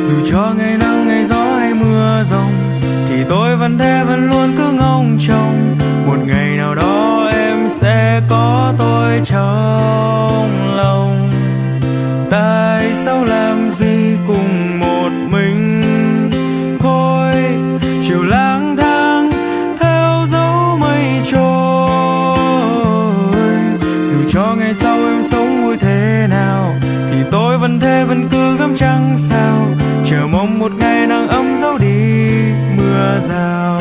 Dù cho ngày nắng ngày gió hay mưa rông thì tôi vẫn thế vẫn luôn cứ ngóng trông một ngày nào đó em sẽ có tôi trong lòng. Tại sao làm gì cùng một mình thôi, chiều lang thang theo dấu mây trôi. Dù cho ngày sau em sống vui thế nào thì tôi vẫn thế vẫn cứ ngắm trăng sao, chờ mong một ngày nắng ấm giấu đi mưa rào.